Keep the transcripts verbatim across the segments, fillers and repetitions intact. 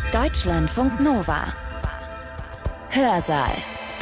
Deutschlandfunk Nova. Hörsaal.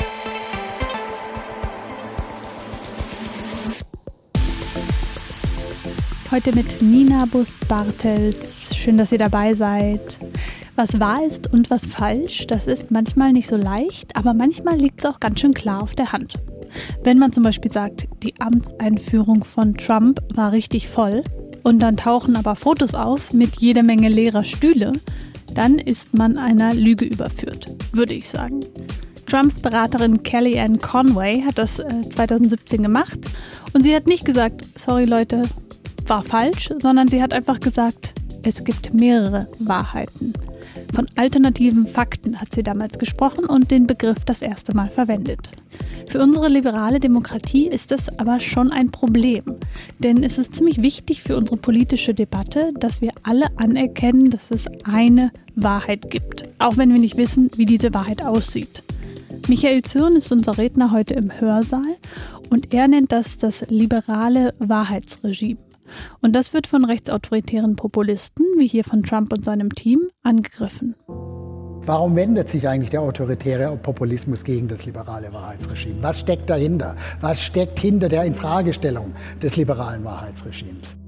Heute mit Nina Bust-Bartels. Schön, dass ihr dabei seid. Was wahr ist und was falsch, das ist manchmal nicht so leicht, aber manchmal liegt es auch ganz schön klar auf der Hand. Wenn man zum Beispiel sagt, die Amtseinführung von Trump war richtig voll und dann tauchen aber Fotos auf mit jeder Menge leerer Stühle, dann ist man einer Lüge überführt, würde ich sagen. Trumps Beraterin Kellyanne Conway hat das äh, zwanzig siebzehn gemacht und sie hat nicht gesagt, sorry Leute, war falsch, sondern sie hat einfach gesagt, es gibt mehrere Wahrheiten. Von alternativen Fakten hat sie damals gesprochen und den Begriff das erste Mal verwendet. Für unsere liberale Demokratie ist das aber schon ein Problem, denn es ist ziemlich wichtig für unsere politische Debatte, dass wir alle anerkennen, dass es eine Wahrheit gibt, auch wenn wir nicht wissen, wie diese Wahrheit aussieht. Michael Zürn ist unser Redner heute im Hörsaal und er nennt das das liberale Wahrheitsregime. Und das wird von rechtsautoritären Populisten, wie hier von Trump und seinem Team, angegriffen. Warum wendet sich eigentlich der autoritäre Populismus gegen das liberale Wahrheitsregime? Was steckt dahinter? Was steckt hinter der Infragestellung des liberalen Wahrheitsregimes?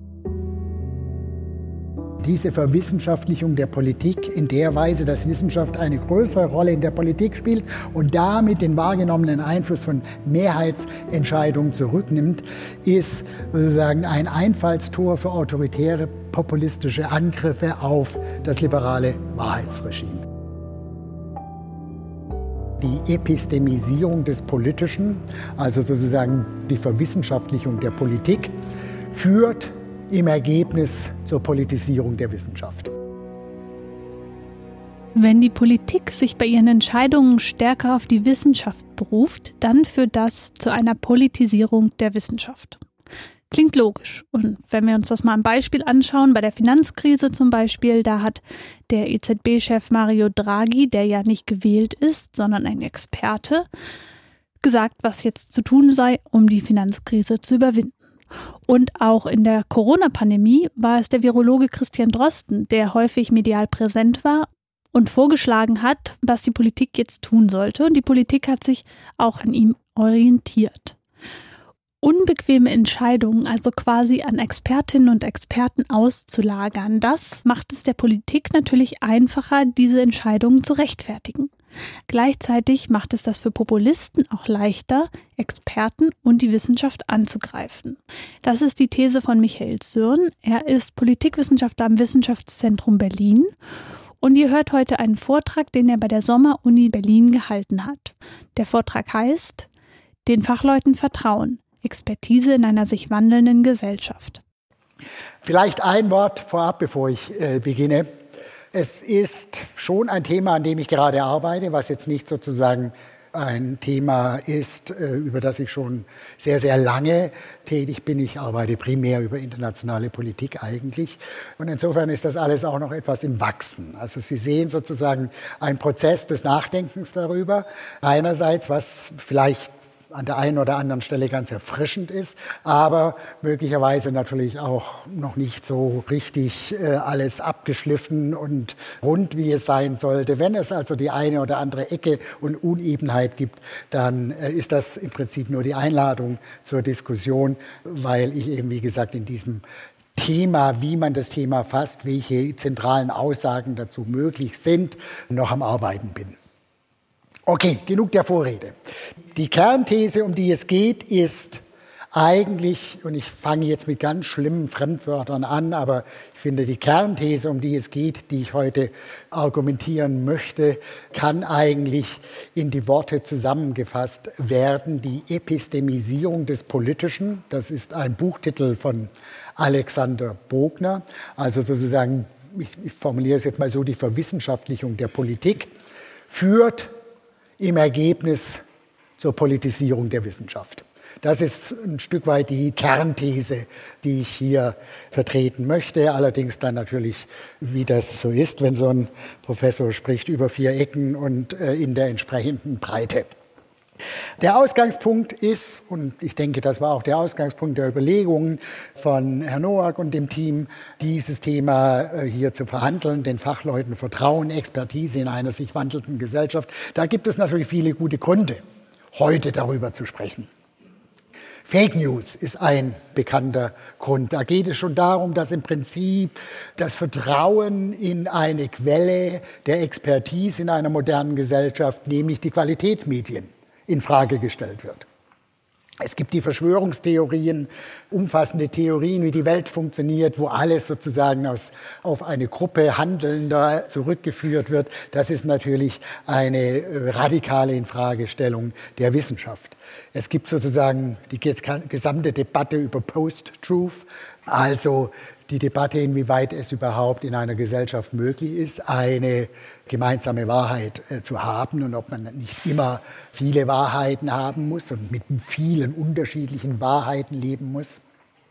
Diese Verwissenschaftlichung der Politik in der Weise, dass Wissenschaft eine größere Rolle in der Politik spielt und damit den wahrgenommenen Einfluss von Mehrheitsentscheidungen zurücknimmt, ist sozusagen ein Einfallstor für autoritäre populistische Angriffe auf das liberale Wahrheitsregime. Die Epistemisierung des Politischen, also sozusagen die Verwissenschaftlichung der Politik, führt im Ergebnis zur Politisierung der Wissenschaft. Wenn die Politik sich bei ihren Entscheidungen stärker auf die Wissenschaft beruft, dann führt das zu einer Politisierung der Wissenschaft. Klingt logisch. Und wenn wir uns das mal am Beispiel anschauen, bei der Finanzkrise zum Beispiel, da hat der E Z B-Chef Mario Draghi, der ja nicht gewählt ist, sondern ein Experte, gesagt, was jetzt zu tun sei, um die Finanzkrise zu überwinden. Und auch in der Corona-Pandemie war es der Virologe Christian Drosten, der häufig medial präsent war und vorgeschlagen hat, was die Politik jetzt tun sollte. Und die Politik hat sich auch an ihm orientiert. Unbequeme Entscheidungen, also quasi an Expertinnen und Experten auszulagern, das macht es der Politik natürlich einfacher, diese Entscheidungen zu rechtfertigen. Gleichzeitig macht es das für Populisten auch leichter, Experten und die Wissenschaft anzugreifen. Das ist die These von Michael Zürn. Er ist Politikwissenschaftler am Wissenschaftszentrum Berlin und ihr hört heute einen Vortrag, den er bei der Sommeruni Berlin gehalten hat. Der Vortrag heißt »Den Fachleuten vertrauen. Expertise in einer sich wandelnden Gesellschaft«. Vielleicht ein Wort vorab, bevor ich äh, beginne. Es ist schon ein Thema, an dem ich gerade arbeite, was jetzt nicht sozusagen ein Thema ist, über das ich schon sehr, sehr lange tätig bin. Ich arbeite primär über internationale Politik eigentlich. Und insofern ist das alles auch noch etwas im Wachsen. Also Sie sehen sozusagen einen Prozess des Nachdenkens darüber. Einerseits, was vielleicht an der einen oder anderen Stelle ganz erfrischend ist, aber möglicherweise natürlich auch noch nicht so richtig äh, alles abgeschliffen und rund, wie es sein sollte. Wenn es also die eine oder andere Ecke und Unebenheit gibt, dann äh, ist das im Prinzip nur die Einladung zur Diskussion, weil ich eben, wie gesagt, in diesem Thema, wie man das Thema fasst, welche zentralen Aussagen dazu möglich sind, noch am Arbeiten bin. Okay, genug der Vorrede. Die Kernthese, um die es geht, ist eigentlich, und ich fange jetzt mit ganz schlimmen Fremdwörtern an, aber ich finde, die Kernthese, um die es geht, die ich heute argumentieren möchte, kann eigentlich in die Worte zusammengefasst werden. Die Epistemisierung des Politischen, das ist ein Buchtitel von Alexander Bogner, also sozusagen, ich, ich formuliere es jetzt mal so, die Verwissenschaftlichung der Politik, führt im Ergebnis zur Politisierung der Wissenschaft. Das ist ein Stück weit die Kernthese, die ich hier vertreten möchte. Allerdings dann natürlich, wie das so ist, wenn so ein Professor spricht, über vier Ecken und in der entsprechenden Breite. Der Ausgangspunkt ist, und ich denke, das war auch der Ausgangspunkt der Überlegungen von Herrn Nowak und dem Team, dieses Thema hier zu verhandeln, den Fachleuten Vertrauen, Expertise in einer sich wandelnden Gesellschaft. Da gibt es natürlich viele gute Gründe, heute darüber zu sprechen. Fake News ist ein bekannter Grund. Da geht es schon darum, dass im Prinzip das Vertrauen in eine Quelle der Expertise in einer modernen Gesellschaft, nämlich die Qualitätsmedien, in Frage gestellt wird. Es gibt die Verschwörungstheorien, umfassende Theorien, wie die Welt funktioniert, wo alles sozusagen aus, auf eine Gruppe Handelnder zurückgeführt wird. Das ist natürlich eine radikale Infragestellung der Wissenschaft. Es gibt sozusagen die gesamte Debatte über Post-Truth, also die Debatte, inwieweit es überhaupt in einer Gesellschaft möglich ist, eine gemeinsame Wahrheit äh, zu haben und ob man nicht immer viele Wahrheiten haben muss und mit vielen unterschiedlichen Wahrheiten leben muss.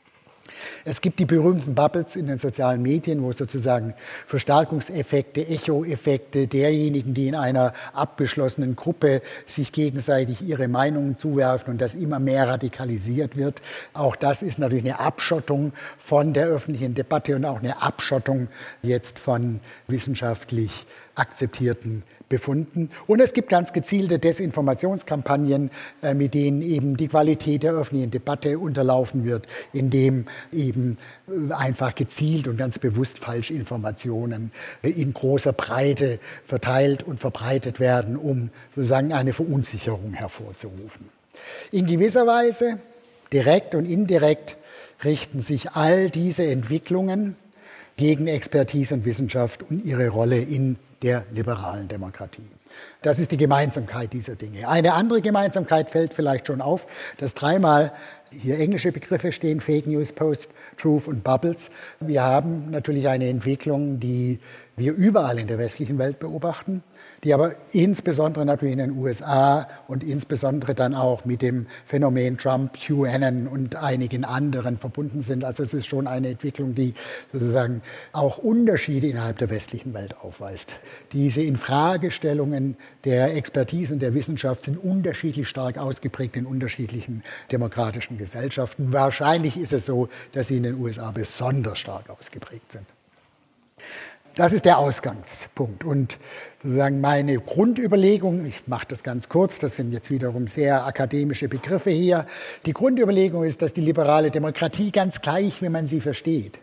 Es gibt die berühmten Bubbles in den sozialen Medien, wo sozusagen Verstärkungseffekte, Echoeffekte derjenigen, die in einer abgeschlossenen Gruppe sich gegenseitig ihre Meinungen zuwerfen und das immer mehr radikalisiert wird. Auch das ist natürlich eine Abschottung von der öffentlichen Debatte und auch eine Abschottung jetzt von wissenschaftlich akzeptierten Befunden. Und es gibt ganz gezielte Desinformationskampagnen, äh, mit denen eben die Qualität der öffentlichen Debatte unterlaufen wird, indem eben äh, einfach gezielt und ganz bewusst Falschinformationen äh, in großer Breite verteilt und verbreitet werden, um sozusagen eine Verunsicherung hervorzurufen. In gewisser Weise, direkt und indirekt, richten sich all diese Entwicklungen gegen Expertise und Wissenschaft und ihre Rolle in der liberalen Demokratie. Das ist die Gemeinsamkeit dieser Dinge. Eine andere Gemeinsamkeit fällt vielleicht schon auf, dass dreimal hier englische Begriffe stehen, Fake News, Post-Truth und Bubbles. Wir haben natürlich eine Entwicklung, die wir überall in der westlichen Welt beobachten, die aber insbesondere natürlich in den U S A und insbesondere dann auch mit dem Phänomen Trump, QAnon und einigen anderen verbunden sind. Also es ist schon eine Entwicklung, die sozusagen auch Unterschiede innerhalb der westlichen Welt aufweist. Diese Infragestellungen der Expertise und der Wissenschaft sind unterschiedlich stark ausgeprägt in unterschiedlichen demokratischen Gesellschaften. Wahrscheinlich ist es so, dass sie in den U S A besonders stark ausgeprägt sind. Das ist der Ausgangspunkt und sozusagen meine Grundüberlegung, ich mache das ganz kurz, das sind jetzt wiederum sehr akademische Begriffe hier. Die Grundüberlegung ist, dass die liberale Demokratie ganz gleich, wie man sie versteht,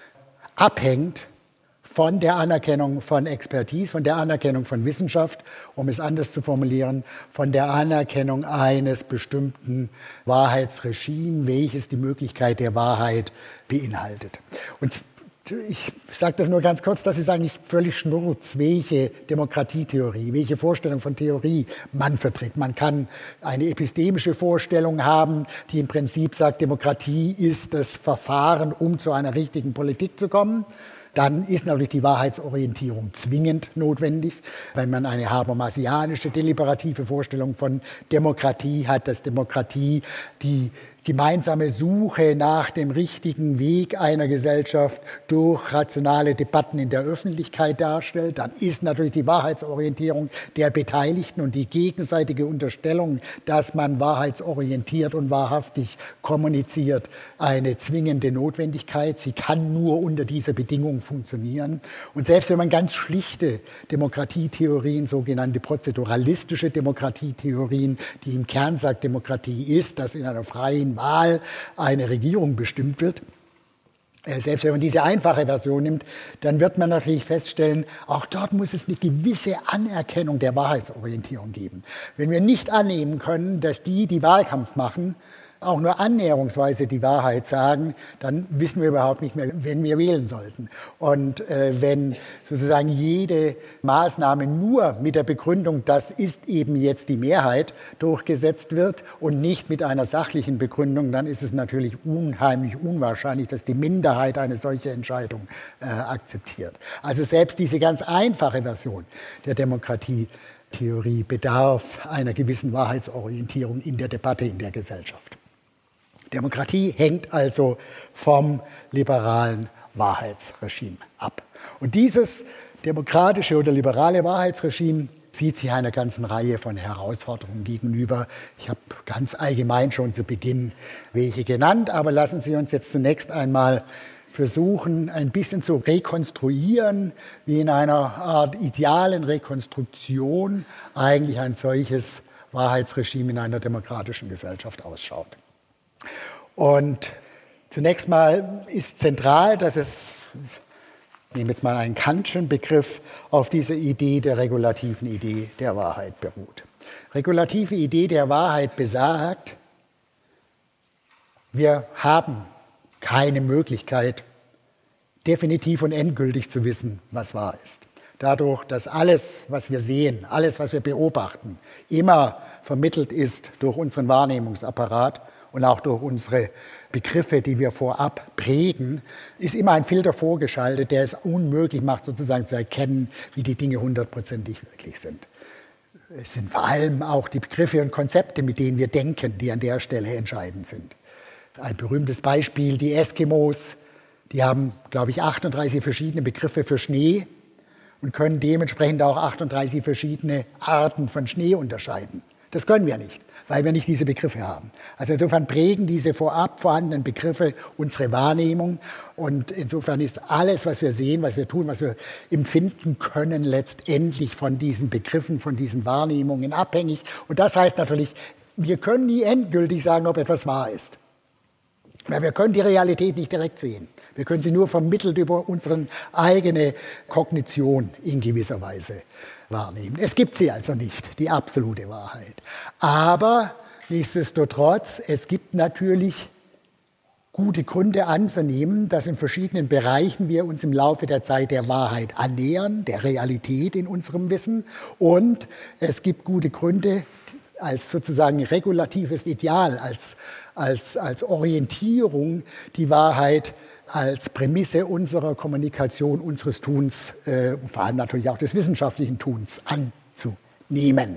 abhängt von der Anerkennung von Expertise, von der Anerkennung von Wissenschaft, um es anders zu formulieren, von der Anerkennung eines bestimmten Wahrheitsregimes, welches die Möglichkeit der Wahrheit beinhaltet. Und ich sage das nur ganz kurz, das ist eigentlich völlig Schnurz, welche Demokratietheorie, welche Vorstellung von Theorie man vertritt. Man kann eine epistemische Vorstellung haben, die im Prinzip sagt, Demokratie ist das Verfahren, um zu einer richtigen Politik zu kommen. Dann ist natürlich die Wahrheitsorientierung zwingend notwendig, weil man eine habermasianische, deliberative Vorstellung von Demokratie hat, dass Demokratie die gemeinsame Suche nach dem richtigen Weg einer Gesellschaft durch rationale Debatten in der Öffentlichkeit darstellt. Dann ist natürlich die Wahrheitsorientierung der Beteiligten und die gegenseitige Unterstellung, dass man wahrheitsorientiert und wahrhaftig kommuniziert, eine zwingende Notwendigkeit. Sie kann nur unter dieser Bedingung funktionieren. Und selbst wenn man ganz schlichte Demokratietheorien, sogenannte prozeduralistische Demokratietheorien, die im Kern sagt, Demokratie ist, dass in einer freien Wahl eine Regierung bestimmt wird. Selbst wenn man diese einfache Version nimmt, dann wird man natürlich feststellen, auch dort muss es eine gewisse Anerkennung der Wahrheitsorientierung geben. Wenn wir nicht annehmen können, dass die, die Wahlkampf machen, auch nur annäherungsweise die Wahrheit sagen, dann wissen wir überhaupt nicht mehr, wen wir wählen sollten. Und äh, wenn sozusagen jede Maßnahme nur mit der Begründung, das ist eben jetzt die Mehrheit, durchgesetzt wird und nicht mit einer sachlichen Begründung, dann ist es natürlich unheimlich unwahrscheinlich, dass die Minderheit eine solche Entscheidung äh, akzeptiert. Also selbst diese ganz einfache Version der Demokratietheorie bedarf einer gewissen Wahrheitsorientierung in der Debatte in der Gesellschaft. Demokratie hängt also vom liberalen Wahrheitsregime ab. Und dieses demokratische oder liberale Wahrheitsregime sieht sich einer ganzen Reihe von Herausforderungen gegenüber. Ich habe ganz allgemein schon zu Beginn welche genannt, aber lassen Sie uns jetzt zunächst einmal versuchen, ein bisschen zu rekonstruieren, wie in einer Art idealen Rekonstruktion eigentlich ein solches Wahrheitsregime in einer demokratischen Gesellschaft ausschaut. Und zunächst mal ist zentral, dass es, ich nehme jetzt mal einen Kantschen Begriff, auf dieser Idee der regulativen Idee der Wahrheit beruht. Regulative Idee der Wahrheit besagt, wir haben keine Möglichkeit, definitiv und endgültig zu wissen, was wahr ist. Dadurch, dass alles, was wir sehen, alles, was wir beobachten, immer vermittelt ist durch unseren Wahrnehmungsapparat und auch durch unsere Begriffe, die wir vorab prägen, ist immer ein Filter vorgeschaltet, der es unmöglich macht, sozusagen zu erkennen, wie die Dinge hundertprozentig wirklich sind. Es sind vor allem auch die Begriffe und Konzepte, mit denen wir denken, die an der Stelle entscheidend sind. Ein berühmtes Beispiel, die Eskimos, die haben, glaube ich, achtunddreißig verschiedene Begriffe für Schnee und können dementsprechend auch achtunddreißig verschiedene Arten von Schnee unterscheiden. Das können wir nicht, weil wir nicht diese Begriffe haben. Also insofern prägen diese vorab vorhandenen Begriffe unsere Wahrnehmung und insofern ist alles, was wir sehen, was wir tun, was wir empfinden können, letztendlich von diesen Begriffen, von diesen Wahrnehmungen abhängig. Und das heißt natürlich, wir können nie endgültig sagen, ob etwas wahr ist. Weil wir können die Realität nicht direkt sehen. Wir können sie nur vermittelt über unsere eigene Kognition in gewisser Weise wahrnehmen. Es gibt sie also nicht, die absolute Wahrheit. Aber nichtsdestotrotz, es gibt natürlich gute Gründe anzunehmen, dass in verschiedenen Bereichen wir uns im Laufe der Zeit der Wahrheit annähern, der Realität in unserem Wissen. Und es gibt gute Gründe, als sozusagen regulatives Ideal, als, als, als Orientierung, die Wahrheit als Prämisse unserer Kommunikation, unseres Tuns, äh, vor allem natürlich auch des wissenschaftlichen Tuns anzunehmen.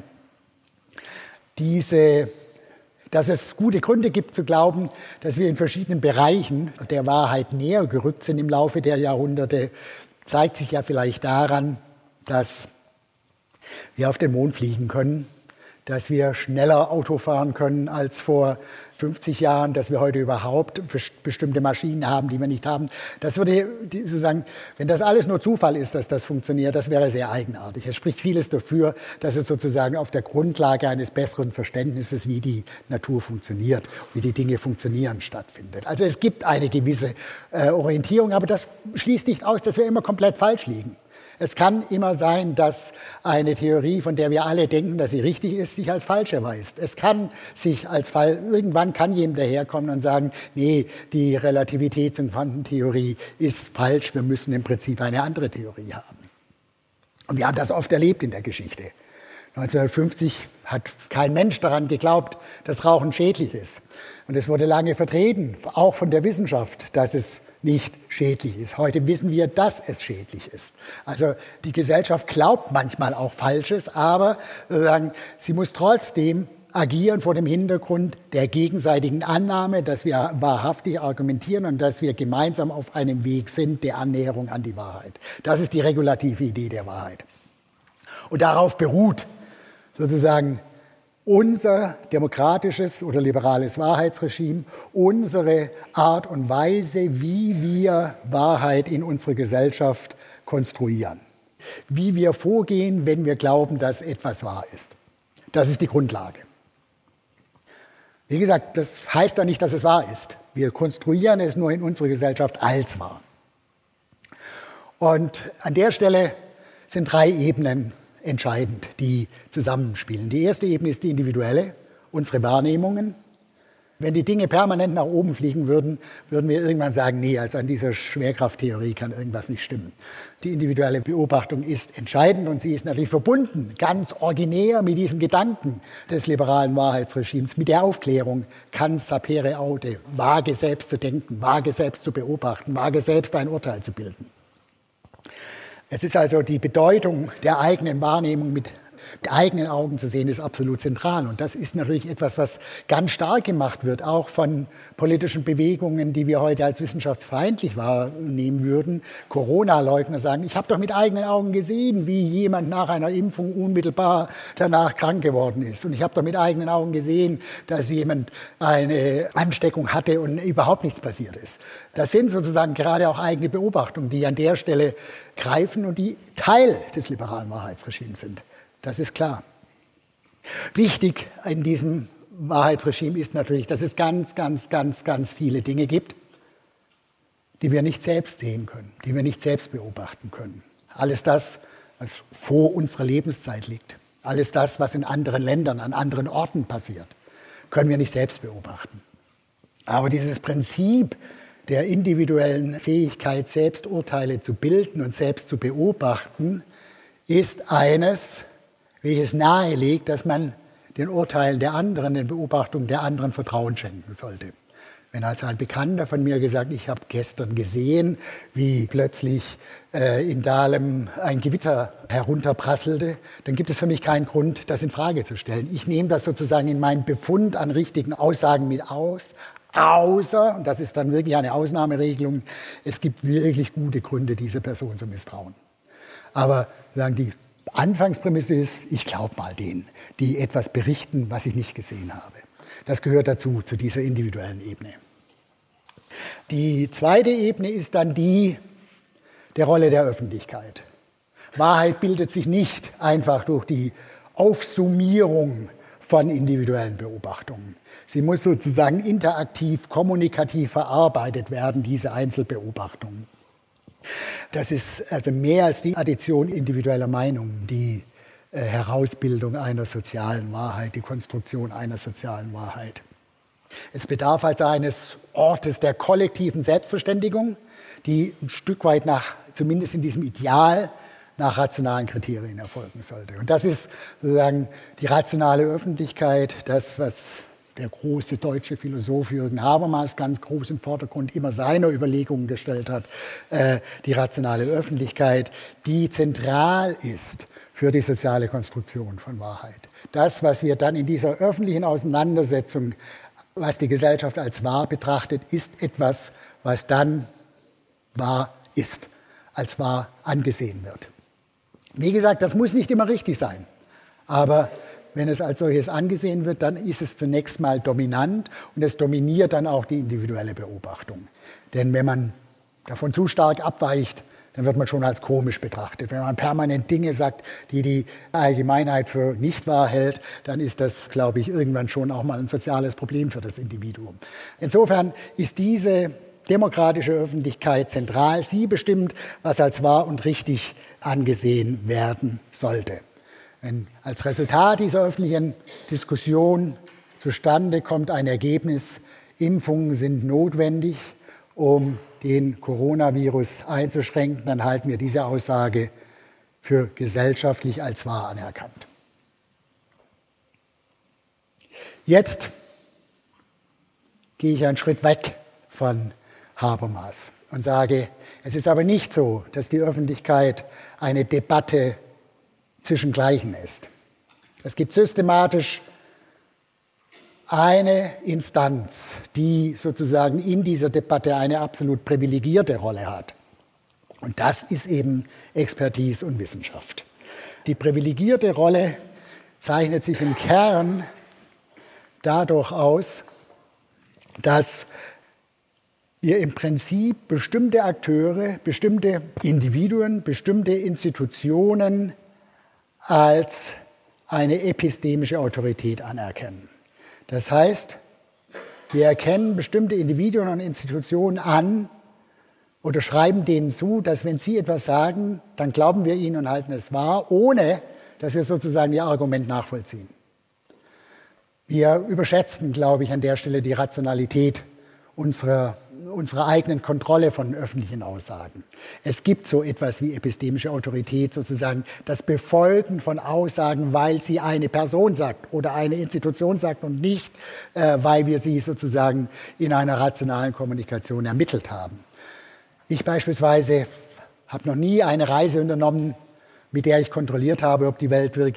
Diese, dass es gute Gründe gibt zu glauben, dass wir in verschiedenen Bereichen der Wahrheit näher gerückt sind im Laufe der Jahrhunderte, zeigt sich ja vielleicht daran, dass wir auf den Mond fliegen können, dass wir schneller Auto fahren können als vor fünfzig Jahren, dass wir heute überhaupt bestimmte Maschinen haben, die wir nicht haben. Das würde sozusagen, wenn das alles nur Zufall ist, dass das funktioniert, das wäre sehr eigenartig. Es spricht vieles dafür, dass es sozusagen auf der Grundlage eines besseren Verständnisses, wie die Natur funktioniert, wie die Dinge funktionieren, stattfindet. Also es gibt eine gewisse äh, Orientierung, aber das schließt nicht aus, dass wir immer komplett falsch liegen. Es kann immer sein, dass eine Theorie, von der wir alle denken, dass sie richtig ist, sich als falsch erweist. Es kann sich als Fall, irgendwann kann jemand daherkommen und sagen, nee, die Relativitäts- und Quantentheorie ist falsch, wir müssen im Prinzip eine andere Theorie haben. Und wir haben das oft erlebt in der Geschichte. neunzehnhundertfünfzig hat kein Mensch daran geglaubt, dass Rauchen schädlich ist. Und es wurde lange vertreten, auch von der Wissenschaft, dass es nicht schädlich ist. Heute wissen wir, dass es schädlich ist. Also die Gesellschaft glaubt manchmal auch Falsches, aber sozusagen, sie muss trotzdem agieren vor dem Hintergrund der gegenseitigen Annahme, dass wir wahrhaftig argumentieren und dass wir gemeinsam auf einem Weg sind der Annäherung an die Wahrheit. Das ist die regulative Idee der Wahrheit. Und darauf beruht sozusagen unser demokratisches oder liberales Wahrheitsregime, unsere Art und Weise, wie wir Wahrheit in unserer Gesellschaft konstruieren. Wie wir vorgehen, wenn wir glauben, dass etwas wahr ist. Das ist die Grundlage. Wie gesagt, das heißt ja nicht, dass es wahr ist. Wir konstruieren es nur in unserer Gesellschaft als wahr. Und an der Stelle sind drei Ebenen entscheidend, die zusammenspielen. Die erste Ebene ist die individuelle, unsere Wahrnehmungen. Wenn die Dinge permanent nach oben fliegen würden, würden wir irgendwann sagen, nee, also an dieser Schwerkrafttheorie kann irgendwas nicht stimmen. Die individuelle Beobachtung ist entscheidend und sie ist natürlich verbunden, ganz originär mit diesem Gedanken des liberalen Wahrheitsregimes, mit der Aufklärung, kann sapere aude, wage selbst zu denken, wage selbst zu beobachten, wage selbst ein Urteil zu bilden. Es ist also die Bedeutung der eigenen Wahrnehmung mit mit eigenen Augen zu sehen, ist absolut zentral. Und das ist natürlich etwas, was ganz stark gemacht wird, auch von politischen Bewegungen, die wir heute als wissenschaftsfeindlich wahrnehmen würden. Corona-Leugner sagen, ich habe doch mit eigenen Augen gesehen, wie jemand nach einer Impfung unmittelbar danach krank geworden ist. Und ich habe doch mit eigenen Augen gesehen, dass jemand eine Ansteckung hatte und überhaupt nichts passiert ist. Das sind sozusagen gerade auch eigene Beobachtungen, die an der Stelle greifen und die Teil des liberalen Wahrheitsregimes sind. Das ist klar. Wichtig in diesem Wahrheitsregime ist natürlich, dass es ganz, ganz, ganz, ganz viele Dinge gibt, die wir nicht selbst sehen können, die wir nicht selbst beobachten können. Alles das, was vor unserer Lebenszeit liegt, alles das, was in anderen Ländern, an anderen Orten passiert, können wir nicht selbst beobachten. Aber dieses Prinzip der individuellen Fähigkeit, selbst Urteile zu bilden und selbst zu beobachten, ist eines, welches nahelegt, dass man den Urteilen der anderen, den Beobachtungen der anderen Vertrauen schenken sollte. Wenn also ein Bekannter von mir gesagt, ich habe gestern gesehen, wie plötzlich äh, in Dahlem ein Gewitter herunterprasselte, dann gibt es für mich keinen Grund, das in Frage zu stellen. Ich nehme das sozusagen in meinen Befund an richtigen Aussagen mit aus, außer, und das ist dann wirklich eine Ausnahmeregelung, es gibt wirklich gute Gründe, dieser Person zu misstrauen. Aber sagen die Anfangsprämisse ist, ich glaube mal denen, die etwas berichten, was ich nicht gesehen habe. Das gehört dazu, zu dieser individuellen Ebene. Die zweite Ebene ist dann die der Rolle der Öffentlichkeit. Wahrheit bildet sich nicht einfach durch die Aufsummierung von individuellen Beobachtungen. Sie muss sozusagen interaktiv, kommunikativ verarbeitet werden, diese Einzelbeobachtungen. Das ist also mehr als die Addition individueller Meinungen, die äh, Herausbildung einer sozialen Wahrheit, die Konstruktion einer sozialen Wahrheit. Es bedarf also eines Ortes der kollektiven Selbstverständigung, die ein Stück weit nach, zumindest in diesem Ideal, nach rationalen Kriterien erfolgen sollte. Und das ist sozusagen die rationale Öffentlichkeit, das, was der große deutsche Philosoph Jürgen Habermas ganz groß im Vordergrund immer seiner Überlegungen gestellt hat, äh, die rationale Öffentlichkeit, die zentral ist für die soziale Konstruktion von Wahrheit. Das, was wir dann in dieser öffentlichen Auseinandersetzung, was die Gesellschaft als wahr betrachtet, ist etwas, was dann wahr ist, als wahr angesehen wird. Wie gesagt, das muss nicht immer richtig sein, aber wenn es als solches angesehen wird, dann ist es zunächst mal dominant und es dominiert dann auch die individuelle Beobachtung. Denn wenn man davon zu stark abweicht, dann wird man schon als komisch betrachtet. Wenn man permanent Dinge sagt, die die Allgemeinheit für nicht wahr hält, dann ist das, glaube ich, irgendwann schon auch mal ein soziales Problem für das Individuum. Insofern ist diese demokratische Öffentlichkeit zentral. Sie bestimmt, was als wahr und richtig angesehen werden sollte. Wenn als Resultat dieser öffentlichen Diskussion zustande kommt ein Ergebnis, Impfungen sind notwendig, um den Coronavirus einzuschränken, dann halten wir diese Aussage für gesellschaftlich als wahr anerkannt. Jetzt gehe ich einen Schritt weg von Habermas und sage, es ist aber nicht so, dass die Öffentlichkeit eine Debatte zwischen Gleichen ist. Es gibt systematisch eine Instanz, die sozusagen in dieser Debatte eine absolut privilegierte Rolle hat. Und das ist eben Expertise und Wissenschaft. Die privilegierte Rolle zeichnet sich im Kern dadurch aus, dass wir im Prinzip bestimmte Akteure, bestimmte Individuen, bestimmte Institutionen als eine epistemische Autorität anerkennen. Das heißt, wir erkennen bestimmte Individuen und Institutionen an oder schreiben denen zu, dass wenn sie etwas sagen, dann glauben wir ihnen und halten es wahr, ohne dass wir sozusagen ihr Argument nachvollziehen. Wir überschätzen, glaube ich, an der Stelle die Rationalität unserer unserer eigenen Kontrolle von öffentlichen Aussagen. Es gibt so etwas wie epistemische Autorität, sozusagen das Befolgen von Aussagen, weil sie eine Person sagt oder eine Institution sagt und nicht, äh, weil wir sie sozusagen in einer rationalen Kommunikation ermittelt haben. Ich beispielsweise habe noch nie eine Reise unternommen, mit der ich kontrolliert habe, ob die Welt wirklich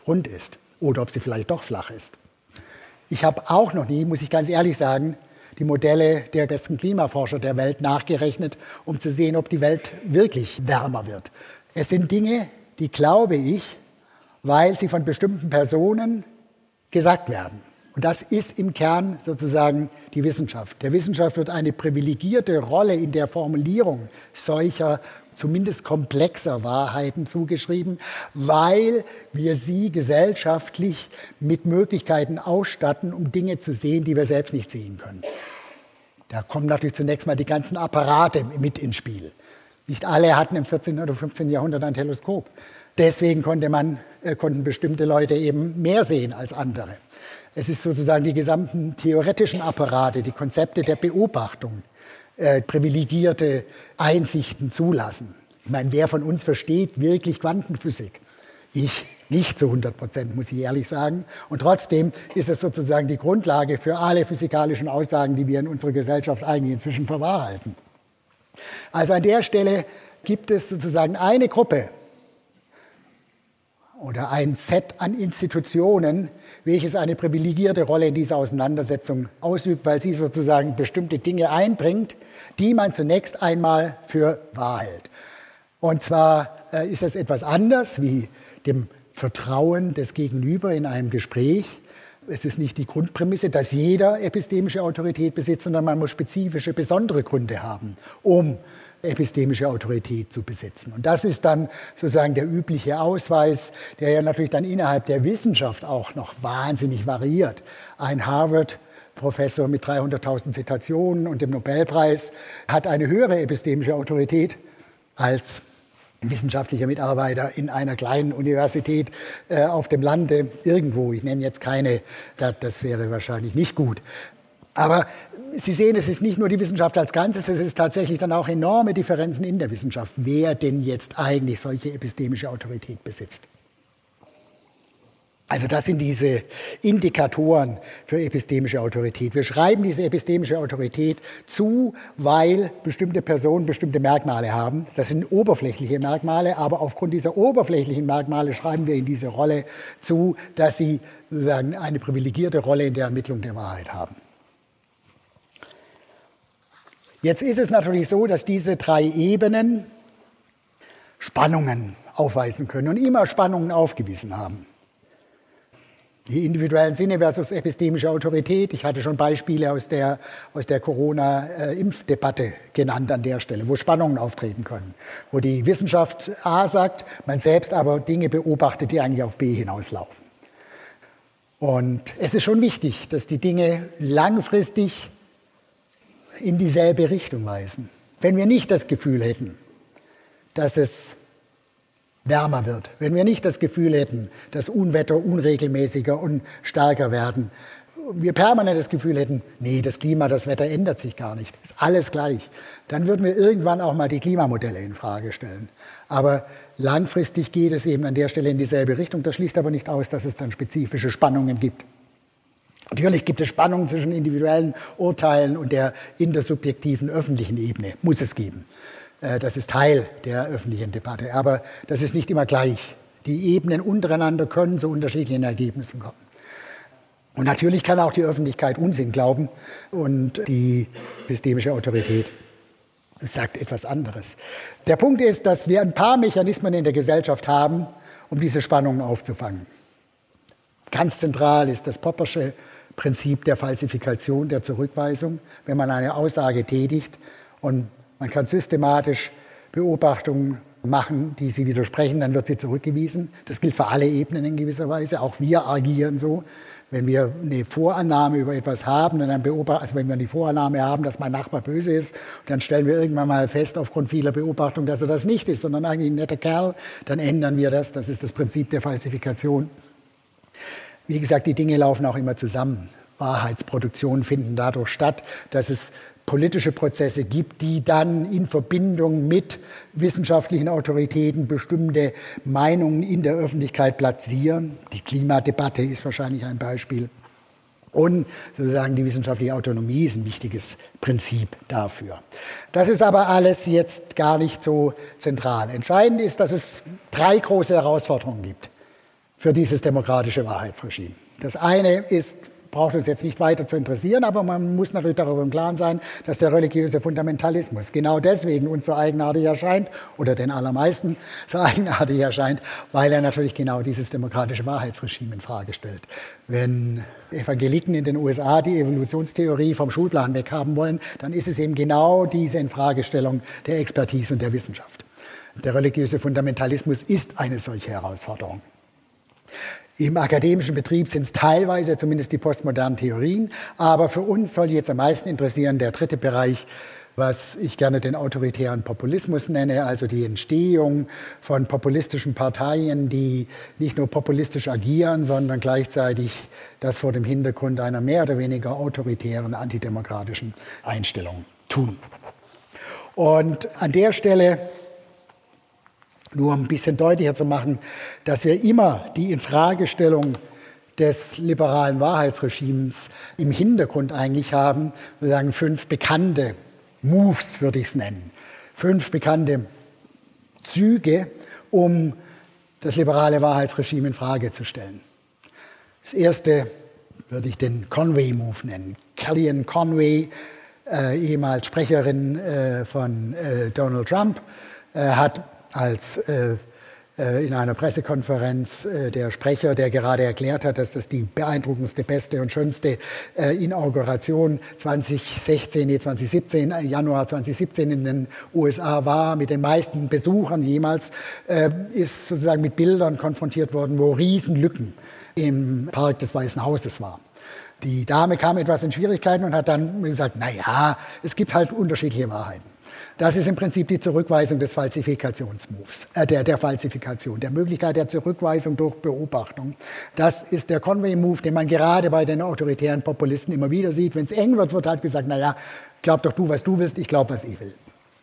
rund ist oder ob sie vielleicht doch flach ist. Ich habe auch noch nie, muss ich ganz ehrlich sagen, die Modelle der besten Klimaforscher der Welt nachgerechnet, um zu sehen, ob die Welt wirklich wärmer wird. Es sind Dinge, die glaube ich, weil sie von bestimmten Personen gesagt werden. Und das ist im Kern sozusagen die Wissenschaft. Der Wissenschaft wird eine privilegierte Rolle in der Formulierung solcher, zumindest komplexer Wahrheiten zugeschrieben, weil wir sie gesellschaftlich mit Möglichkeiten ausstatten, um Dinge zu sehen, die wir selbst nicht sehen können. Da kommen natürlich zunächst mal die ganzen Apparate mit ins Spiel. Nicht alle hatten im vierzehnten oder fünfzehnten Jahrhundert ein Teleskop. Deswegen konnte man, äh, konnten bestimmte Leute eben mehr sehen als andere. Es ist sozusagen die gesamten theoretischen Apparate, die Konzepte der Beobachtung, äh, privilegierte Einsichten zulassen. Ich meine, wer von uns versteht wirklich Quantenphysik? Ich nicht zu hundert Prozent, muss ich ehrlich sagen. Und trotzdem ist es sozusagen die Grundlage für alle physikalischen Aussagen, die wir in unserer Gesellschaft eigentlich inzwischen für wahr halten. Also an der Stelle gibt es sozusagen eine Gruppe oder ein Set an Institutionen, welches eine privilegierte Rolle in dieser Auseinandersetzung ausübt, weil sie sozusagen bestimmte Dinge einbringt, die man zunächst einmal für wahr hält. Und zwar äh, ist das etwas anders wie dem Vertrauen des Gegenüber in einem Gespräch. Es ist nicht die Grundprämisse, dass jeder epistemische Autorität besitzt, sondern man muss spezifische, besondere Gründe haben, um epistemische Autorität zu besitzen. Und das ist dann sozusagen der übliche Ausweis, der ja natürlich dann innerhalb der Wissenschaft auch noch wahnsinnig variiert. Ein Harvard-Professor mit dreihunderttausend Zitationen und dem Nobelpreis hat eine höhere epistemische Autorität als ein wissenschaftlicher Mitarbeiter in einer kleinen Universität äh, auf dem Lande irgendwo. Ich nenne jetzt keine, das wäre wahrscheinlich nicht gut. Aber Sie sehen, es ist nicht nur die Wissenschaft als Ganzes, es ist tatsächlich dann auch enorme Differenzen in der Wissenschaft, wer denn jetzt eigentlich solche epistemische Autorität besitzt. Also das sind diese Indikatoren für epistemische Autorität. Wir schreiben diese epistemische Autorität zu, weil bestimmte Personen bestimmte Merkmale haben. Das sind oberflächliche Merkmale, aber aufgrund dieser oberflächlichen Merkmale schreiben wir in diese Rolle zu, dass sie sozusagen eine privilegierte Rolle in der Ermittlung der Wahrheit haben. Jetzt ist es natürlich so, dass diese drei Ebenen Spannungen aufweisen können und immer Spannungen aufgewiesen haben. Die individuellen Sinne versus epistemische Autorität. Ich hatte schon Beispiele aus der, aus der Corona-Impfdebatte genannt an der Stelle, wo Spannungen auftreten können. Wo die Wissenschaft A sagt, man selbst aber Dinge beobachtet, die eigentlich auf B hinauslaufen. Und es ist schon wichtig, dass die Dinge langfristig in dieselbe Richtung weisen. Wenn wir nicht das Gefühl hätten, dass es wärmer wird, wenn wir nicht das Gefühl hätten, dass Unwetter unregelmäßiger und stärker werden, wir permanent das Gefühl hätten, nee, das Klima, das Wetter ändert sich gar nicht, ist alles gleich, dann würden wir irgendwann auch mal die Klimamodelle in Frage stellen. Aber langfristig geht es eben an der Stelle in dieselbe Richtung. Das schließt aber nicht aus, dass es dann spezifische Spannungen gibt. Natürlich gibt es Spannungen zwischen individuellen Urteilen und der intersubjektiven öffentlichen Ebene. Muss es geben. Das ist Teil der öffentlichen Debatte. Aber das ist nicht immer gleich. Die Ebenen untereinander können zu unterschiedlichen Ergebnissen kommen. Und natürlich kann auch die Öffentlichkeit Unsinn glauben und die epistemische Autorität sagt etwas anderes. Der Punkt ist, dass wir ein paar Mechanismen in der Gesellschaft haben, um diese Spannungen aufzufangen. Ganz zentral ist das Poppersche Prinzip der Falsifikation, der Zurückweisung. Wenn man eine Aussage tätigt und man kann systematisch Beobachtungen machen, die sie widersprechen, dann wird sie zurückgewiesen. Das gilt für alle Ebenen in gewisser Weise. Auch wir agieren so. Wenn wir eine Vorannahme über etwas haben, dann beobachten, also wenn wir die Vorannahme haben, dass mein Nachbar böse ist, dann stellen wir irgendwann mal fest, aufgrund vieler Beobachtungen, dass er das nicht ist, sondern eigentlich ein netter Kerl, dann ändern wir das. Das ist das Prinzip der Falsifikation. Wie gesagt, die Dinge laufen auch immer zusammen. Wahrheitsproduktionen finden dadurch statt, dass es politische Prozesse gibt, die dann in Verbindung mit wissenschaftlichen Autoritäten bestimmte Meinungen in der Öffentlichkeit platzieren. Die Klimadebatte ist wahrscheinlich ein Beispiel. Und sozusagen die wissenschaftliche Autonomie ist ein wichtiges Prinzip dafür. Das ist aber alles jetzt gar nicht so zentral. Entscheidend ist, dass es drei große Herausforderungen gibt für dieses demokratische Wahrheitsregime. Das eine ist, braucht uns jetzt nicht weiter zu interessieren, aber man muss natürlich darüber im Klaren sein, dass der religiöse Fundamentalismus genau deswegen uns so eigenartig erscheint, oder den allermeisten so eigenartig erscheint, weil er natürlich genau dieses demokratische Wahrheitsregime in Frage stellt. Wenn Evangeliken in den U S A die Evolutionstheorie vom Schulplan weghaben wollen, dann ist es eben genau diese Infragestellung der Expertise und der Wissenschaft. Der religiöse Fundamentalismus ist eine solche Herausforderung. Im akademischen Betrieb sind es teilweise zumindest die postmodernen Theorien, aber für uns soll jetzt am meisten interessieren der dritte Bereich, was ich gerne den autoritären Populismus nenne, also die Entstehung von populistischen Parteien, die nicht nur populistisch agieren, sondern gleichzeitig das vor dem Hintergrund einer mehr oder weniger autoritären, antidemokratischen Einstellung tun. Und an der Stelle, nur um ein bisschen deutlicher zu machen, dass wir immer die Infragestellung des liberalen Wahrheitsregimes im Hintergrund eigentlich haben, wir sagen fünf bekannte Moves, würde ich es nennen, fünf bekannte Züge, um das liberale Wahrheitsregime in Frage zu stellen. Das erste würde ich den Conway-Move nennen. Kellyanne Conway, äh, ehemals Sprecherin äh, von äh, Donald Trump, äh, hat als äh, äh, in einer Pressekonferenz äh, der Sprecher, der gerade erklärt hat, dass das die beeindruckendste, beste und schönste äh, Inauguration zwanzig sechzehn, nee, zwanzig siebzehn, Januar zwanzig siebzehn in den U S A war, mit den meisten Besuchern jemals, äh, ist sozusagen mit Bildern konfrontiert worden, wo Riesenlücken im Park des Weißen Hauses waren. Die Dame kam etwas in Schwierigkeiten und hat dann gesagt, na ja, es gibt halt unterschiedliche Wahrheiten. Das ist im Prinzip die Zurückweisung des Falsifikationsmoves, äh, der, der Falsifikation, der Möglichkeit der Zurückweisung durch Beobachtung. Das ist der Conway-Move, den man gerade bei den autoritären Populisten immer wieder sieht. Wenn es eng wird, wird halt gesagt, naja, glaub doch du, was du willst, ich glaube, was ich will.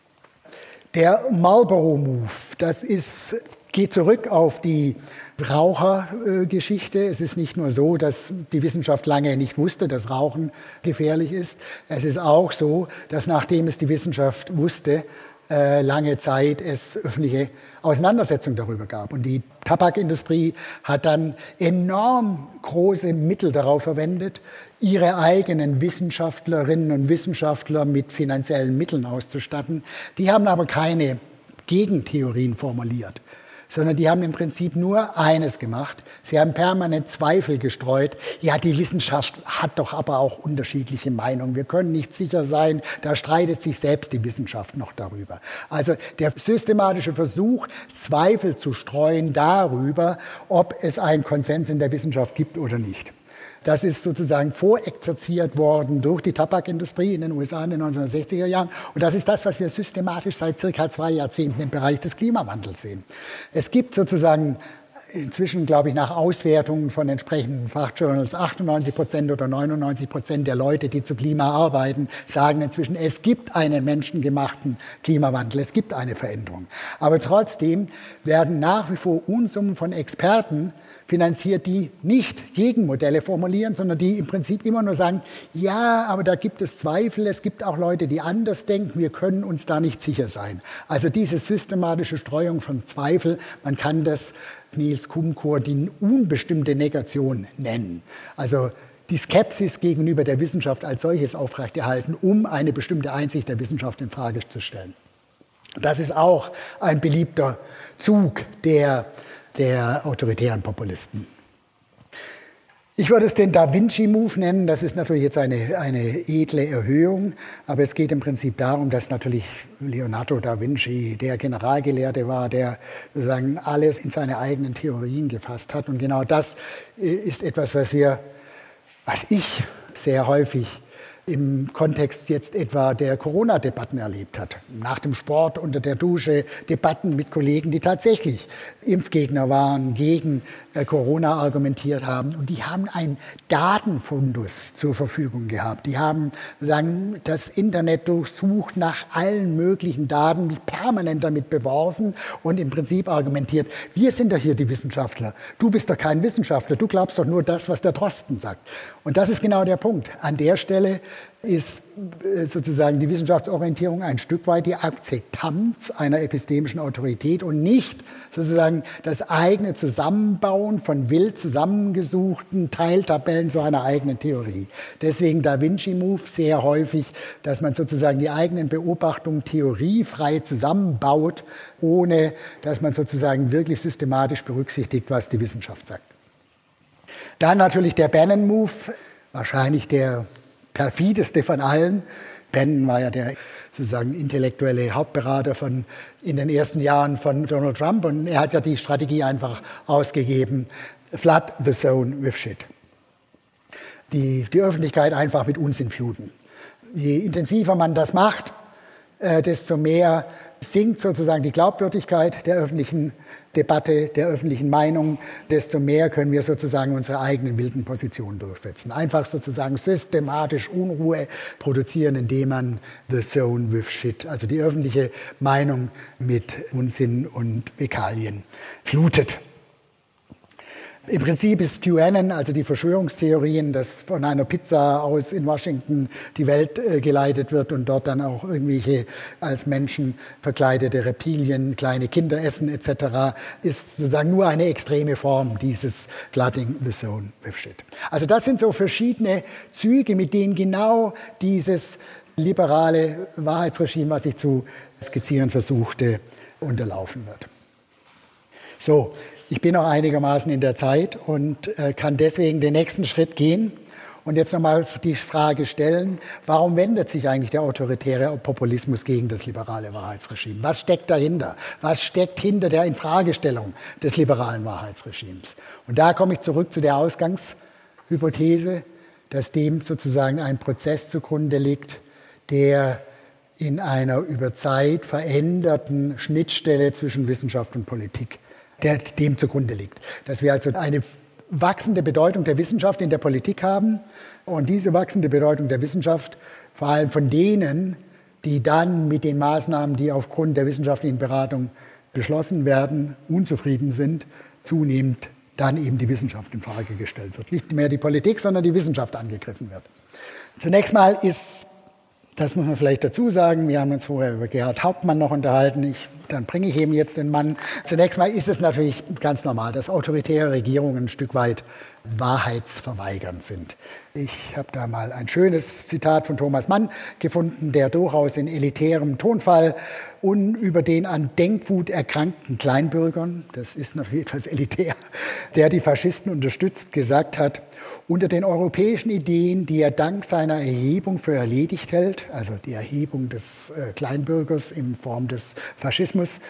Der Marlboro-Move, das ist, geht zurück auf die Rauchergeschichte. Es ist nicht nur so, dass die Wissenschaft lange nicht wusste, dass Rauchen gefährlich ist. Es ist auch so, dass nachdem es die Wissenschaft wusste, äh, lange Zeit es öffentliche Auseinandersetzungen darüber gab. Und die Tabakindustrie hat dann enorm große Mittel darauf verwendet, ihre eigenen Wissenschaftlerinnen und Wissenschaftler mit finanziellen Mitteln auszustatten. Die haben aber keine Gegentheorien formuliert, sondern die haben im Prinzip nur eines gemacht. Sie haben permanent Zweifel gestreut. Ja, die Wissenschaft hat doch aber auch unterschiedliche Meinungen. Wir können nicht sicher sein, da streitet sich selbst die Wissenschaft noch darüber. Also der systematische Versuch, Zweifel zu streuen darüber, ob es einen Konsens in der Wissenschaft gibt oder nicht. Das ist sozusagen vorexerziert worden durch die Tabakindustrie in den U S A in den neunzehnhundertsechziger Jahren. Und das ist das, was wir systematisch seit circa zwei Jahrzehnten im Bereich des Klimawandels sehen. Es gibt sozusagen inzwischen, glaube ich, nach Auswertungen von entsprechenden Fachjournals achtundneunzig Prozent oder neunundneunzig Prozent der Leute, die zu Klima arbeiten, sagen inzwischen, es gibt einen menschengemachten Klimawandel, es gibt eine Veränderung. Aber trotzdem werden nach wie vor Unsummen von Experten finanziert, die nicht Gegenmodelle formulieren, sondern die im Prinzip immer nur sagen, ja, aber da gibt es Zweifel, es gibt auch Leute, die anders denken, wir können uns da nicht sicher sein. Also diese systematische Streuung von Zweifel, man kann das Niels Kumkur die unbestimmte Negation nennen. Also die Skepsis gegenüber der Wissenschaft als solches aufrechterhalten, um eine bestimmte Einsicht der Wissenschaft in Frage zu stellen. Das ist auch ein beliebter Zug der der autoritären Populisten. Ich würde es den Da Vinci-Move nennen. Das ist natürlich jetzt eine, eine edle Erhöhung, aber es geht im Prinzip darum, dass natürlich Leonardo da Vinci der Generalgelehrte war, der sozusagen alles in seine eigenen Theorien gefasst hat. Und genau das ist etwas, was wir, was ich sehr häufig im Kontext jetzt etwa der Corona-Debatten erlebt hat. Nach dem Sport, unter der Dusche, Debatten mit Kollegen, die tatsächlich Impfgegner waren, gegen äh, Corona argumentiert haben. Und die haben einen Datenfundus zur Verfügung gehabt. Die haben sagen, das Internet durchsucht nach allen möglichen Daten, mich permanent damit beworfen und im Prinzip argumentiert, wir sind doch hier die Wissenschaftler. Du bist doch kein Wissenschaftler, du glaubst doch nur das, was der Drosten sagt. Und das ist genau der Punkt. An der Stelle ist sozusagen die Wissenschaftsorientierung ein Stück weit die Akzeptanz einer epistemischen Autorität und nicht sozusagen das eigene Zusammenbauen von wild zusammengesuchten Teiltabellen zu einer eigenen Theorie. Deswegen Da Vinci Move sehr häufig, dass man sozusagen die eigenen Beobachtungen theoriefrei zusammenbaut, ohne dass man sozusagen wirklich systematisch berücksichtigt, was die Wissenschaft sagt. Dann natürlich der Bannon Move, wahrscheinlich der perfideste von allen. Bannon war ja der sozusagen intellektuelle Hauptberater von, in den ersten Jahren von Donald Trump und er hat ja die Strategie einfach ausgegeben, flood the zone with shit. Die, die Öffentlichkeit einfach mit Unsinn fluten. Je intensiver man das macht, äh, desto mehr sinkt sozusagen die Glaubwürdigkeit der öffentlichen Debatte, der öffentlichen Meinung, desto mehr können wir sozusagen unsere eigenen wilden Positionen durchsetzen. Einfach sozusagen systematisch Unruhe produzieren, indem man the zone with shit, also die öffentliche Meinung mit Unsinn und Fäkalien flutet. Im Prinzip ist QAnon, also die Verschwörungstheorien, dass von einer Pizza aus in Washington die Welt äh, geleitet wird und dort dann auch irgendwelche als Menschen verkleidete Reptilien, kleine Kinder essen et cetera, ist sozusagen nur eine extreme Form dieses Flooding the Zone with Shit. Also das sind so verschiedene Züge, mit denen genau dieses liberale Wahrheitsregime, was ich zu skizzieren versuchte, unterlaufen wird. So. Ich bin noch einigermaßen in der Zeit und äh, kann deswegen den nächsten Schritt gehen und jetzt nochmal die Frage stellen, warum wendet sich eigentlich der autoritäre Populismus gegen das liberale Wahrheitsregime? Was steckt dahinter? Was steckt hinter der Infragestellung des liberalen Wahrheitsregimes? Und da komme ich zurück zu der Ausgangshypothese, dass dem sozusagen ein Prozess zugrunde liegt, der in einer über Zeit veränderten Schnittstelle zwischen Wissenschaft und Politik der dem zugrunde liegt. Dass wir also eine wachsende Bedeutung der Wissenschaft in der Politik haben und diese wachsende Bedeutung der Wissenschaft vor allem von denen, die dann mit den Maßnahmen, die aufgrund der wissenschaftlichen Beratung beschlossen werden, unzufrieden sind, zunehmend dann eben die Wissenschaft in Frage gestellt wird. Nicht mehr die Politik, sondern die Wissenschaft angegriffen wird. Zunächst mal ist, das muss man vielleicht dazu sagen, wir haben uns vorher über Gerhard Hauptmann noch unterhalten, ich dann bringe ich eben jetzt den Mann. Zunächst mal ist es natürlich ganz normal, dass autoritäre Regierungen ein Stück weit wahrheitsverweigernd sind. Ich habe da mal ein schönes Zitat von Thomas Mann gefunden, der durchaus in elitärem Tonfall und über den an Denkwut erkrankten Kleinbürgern, das ist natürlich etwas elitär, der die Faschisten unterstützt, gesagt hat, unter den europäischen Ideen, die er dank seiner Erhebung für erledigt hält, also die Erhebung des äh, Kleinbürgers in Form des Faschismus,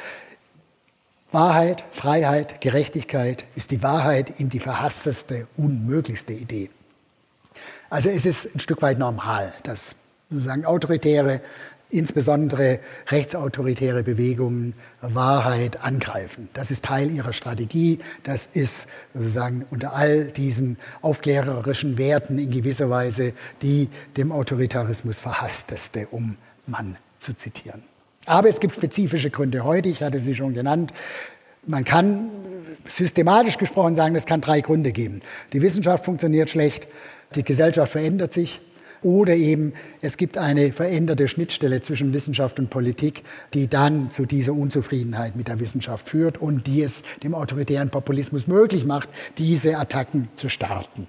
Wahrheit, Freiheit, Gerechtigkeit ist die Wahrheit ihm die verhassteste, unmöglichste Idee. Also es ist ein Stück weit normal, dass sozusagen autoritäre, insbesondere rechtsautoritäre Bewegungen Wahrheit angreifen. Das ist Teil ihrer Strategie. Das ist sozusagen unter all diesen aufklärerischen Werten in gewisser Weise die dem Autoritarismus verhassteste, um Mann zu zitieren. Aber es gibt spezifische Gründe heute, ich hatte sie schon genannt. Man kann systematisch gesprochen sagen, es kann drei Gründe geben. Die Wissenschaft funktioniert schlecht, die Gesellschaft verändert sich oder eben es gibt eine veränderte Schnittstelle zwischen Wissenschaft und Politik, die dann zu dieser Unzufriedenheit mit der Wissenschaft führt und die es dem autoritären Populismus möglich macht, diese Attacken zu starten.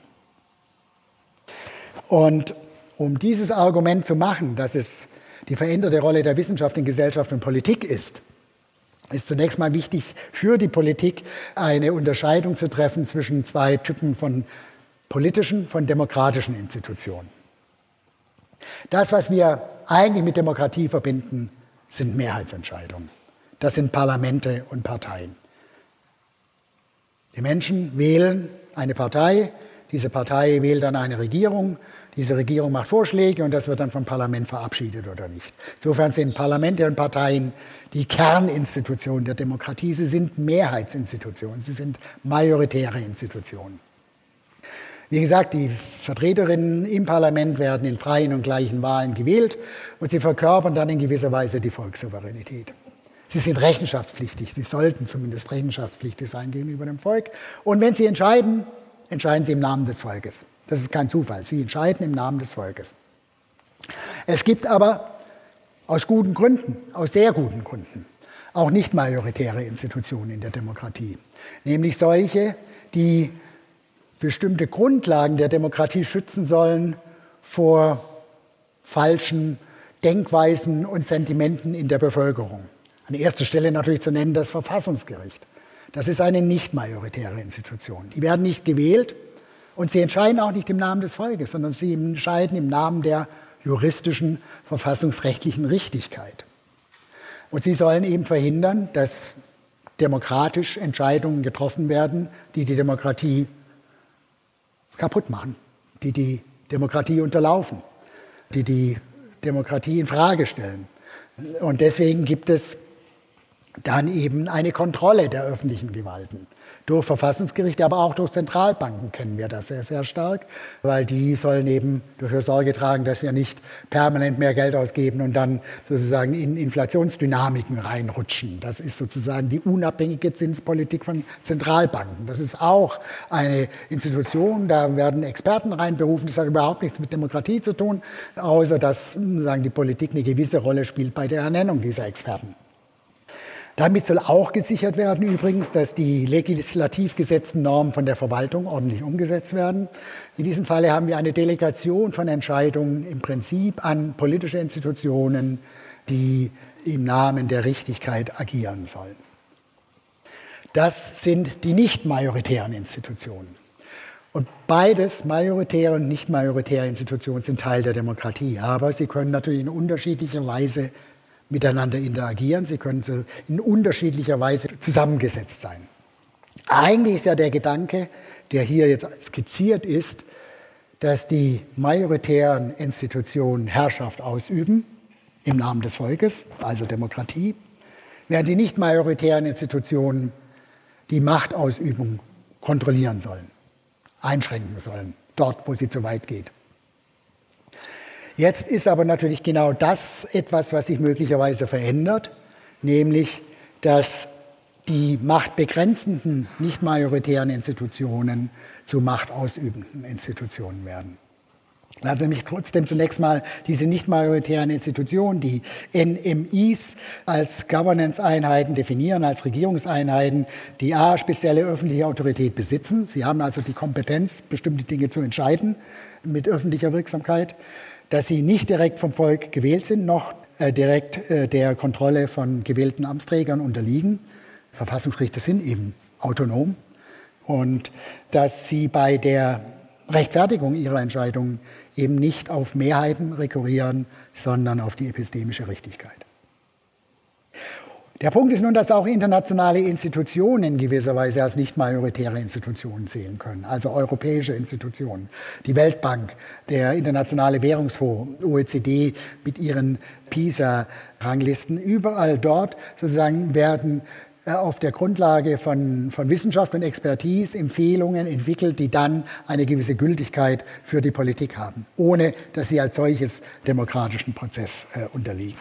Und um dieses Argument zu machen, dass es die veränderte Rolle der Wissenschaft in Gesellschaft und Politik ist, ist zunächst mal wichtig für die Politik eine Unterscheidung zu treffen zwischen zwei Typen von politischen, von demokratischen Institutionen. Das, was wir eigentlich mit Demokratie verbinden, sind Mehrheitsentscheidungen. Das sind Parlamente und Parteien. Die Menschen wählen eine Partei, diese Partei wählt dann eine Regierung, diese Regierung macht Vorschläge und das wird dann vom Parlament verabschiedet oder nicht. Insofern sind Parlamente und Parteien die Kerninstitutionen der Demokratie. Sie sind Mehrheitsinstitutionen, sie sind majoritäre Institutionen. Wie gesagt, die Vertreterinnen im Parlament werden in freien und gleichen Wahlen gewählt und sie verkörpern dann in gewisser Weise die Volkssouveränität. Sie sind rechenschaftspflichtig, sie sollten zumindest rechenschaftspflichtig sein gegenüber dem Volk. Und wenn sie entscheiden, entscheiden sie im Namen des Volkes. Das ist kein Zufall, sie entscheiden im Namen des Volkes. Es gibt aber aus guten Gründen, aus sehr guten Gründen, auch nicht majoritäre Institutionen in der Demokratie, nämlich solche, die bestimmte Grundlagen der Demokratie schützen sollen vor falschen Denkweisen und Sentimenten in der Bevölkerung. An erster Stelle natürlich zu nennen das Verfassungsgericht. Das ist eine nicht majoritäre Institution. Die werden nicht gewählt und sie entscheiden auch nicht im Namen des Volkes, sondern sie entscheiden im Namen der juristischen, verfassungsrechtlichen Richtigkeit. Und sie sollen eben verhindern, dass demokratisch Entscheidungen getroffen werden, die die Demokratie kaputt machen, die die Demokratie unterlaufen, die die Demokratie in Frage stellen. Und deswegen gibt es dann eben eine Kontrolle der öffentlichen Gewalten. Durch Verfassungsgerichte, aber auch durch Zentralbanken kennen wir das sehr, sehr stark, weil die sollen eben dafür Sorge tragen, dass wir nicht permanent mehr Geld ausgeben und dann sozusagen in Inflationsdynamiken reinrutschen. Das ist sozusagen die unabhängige Zinspolitik von Zentralbanken. Das ist auch eine Institution, da werden Experten reinberufen, das hat überhaupt nichts mit Demokratie zu tun, außer dass sozusagen die Politik eine gewisse Rolle spielt bei der Ernennung dieser Experten. Damit soll auch gesichert werden übrigens, dass die legislativ gesetzten Normen von der Verwaltung ordentlich umgesetzt werden. In diesem Falle haben wir eine Delegation von Entscheidungen im Prinzip an politische Institutionen, die im Namen der Richtigkeit agieren sollen. Das sind die nicht majoritären Institutionen. Und beides, majoritäre und nicht majoritäre Institutionen, sind Teil der Demokratie. Aber sie können natürlich in unterschiedlicher Weise miteinander interagieren. Sie können so in unterschiedlicher Weise zusammengesetzt sein. Eigentlich ist ja der Gedanke, der hier jetzt skizziert ist, dass die majoritären Institutionen Herrschaft ausüben im Namen des Volkes, also Demokratie, während die nicht majoritären Institutionen die Machtausübung kontrollieren sollen, einschränken sollen, dort, wo sie zu weit geht. Jetzt ist aber natürlich genau das etwas, was sich möglicherweise verändert, nämlich, dass die machtbegrenzenden, nicht majoritären Institutionen zu machtausübenden Institutionen werden. Lassen Sie mich trotzdem zunächst mal diese nicht majoritären Institutionen, die N M Is, als Governance-Einheiten definieren, als Regierungseinheiten, die a. spezielle öffentliche Autorität besitzen. Sie haben also die Kompetenz, bestimmte Dinge zu entscheiden mit öffentlicher Wirksamkeit, dass sie nicht direkt vom Volk gewählt sind, noch äh, direkt äh, der Kontrolle von gewählten Amtsträgern unterliegen. Verfassungsrichter sind eben autonom. Und dass sie bei der Rechtfertigung ihrer Entscheidungen eben nicht auf Mehrheiten rekurrieren, sondern auf die epistemische Richtigkeit. Der Punkt ist nun, dass auch internationale Institutionen in gewisser Weise als nicht majoritäre Institutionen zählen können, also europäische Institutionen, die Weltbank, der Internationale Währungsfonds, O E C D mit ihren PISA-Ranglisten. Überall dort sozusagen werden auf der Grundlage von, von Wissenschaft und Expertise Empfehlungen entwickelt, die dann eine gewisse Gültigkeit für die Politik haben, ohne dass sie als solches demokratischen Prozess äh, unterliegen.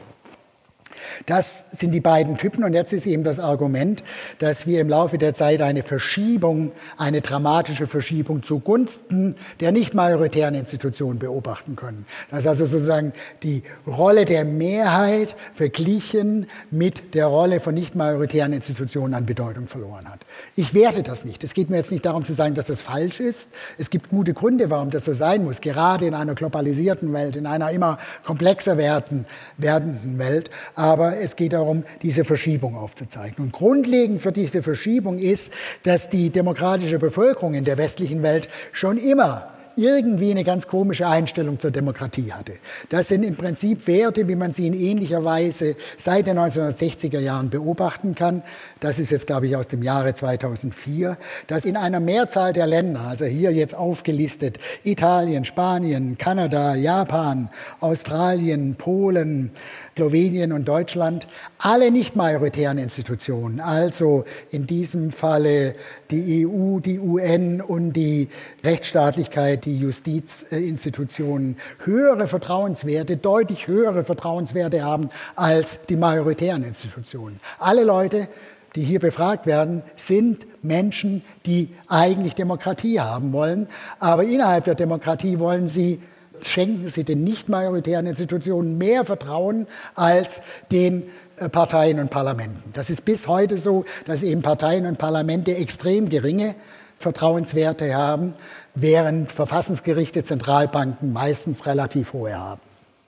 Das sind die beiden Typen und jetzt ist eben das Argument, dass wir im Laufe der Zeit eine Verschiebung, eine dramatische Verschiebung zugunsten der nicht majoritären Institutionen beobachten können. Dass also sozusagen die Rolle der Mehrheit verglichen mit der Rolle von nicht majoritären Institutionen an Bedeutung verloren hat. Ich werte das nicht. Es geht mir jetzt nicht darum zu sagen, dass das falsch ist. Es gibt gute Gründe, warum das so sein muss, gerade in einer globalisierten Welt, in einer immer komplexer werdenden, werdenden Welt. Aber es geht darum, diese Verschiebung aufzuzeigen. Und grundlegend für diese Verschiebung ist, dass die demokratische Bevölkerung in der westlichen Welt schon immer irgendwie eine ganz komische Einstellung zur Demokratie hatte. Das sind im Prinzip Werte, wie man sie in ähnlicher Weise seit den neunzehnhundertsechziger Jahren beobachten kann. Das ist jetzt, glaube ich, aus dem Jahre zweitausendvier, dass in einer Mehrzahl der Länder, also hier jetzt aufgelistet, Italien, Spanien, Kanada, Japan, Australien, Polen, Slowenien und Deutschland, alle nicht majoritären Institutionen, also in diesem Falle die E U, die U N und die Rechtsstaatlichkeit, die Justizinstitutionen, höhere Vertrauenswerte, deutlich höhere Vertrauenswerte haben als die majoritären Institutionen. Alle Leute, die hier befragt werden, sind Menschen, die eigentlich Demokratie haben wollen, aber innerhalb der Demokratie wollen sie schenken sie den nicht majoritären Institutionen mehr Vertrauen als den Parteien und Parlamenten. Das ist bis heute so, dass eben Parteien und Parlamente extrem geringe Vertrauenswerte haben, während Verfassungsgerichte, Zentralbanken meistens relativ hohe haben.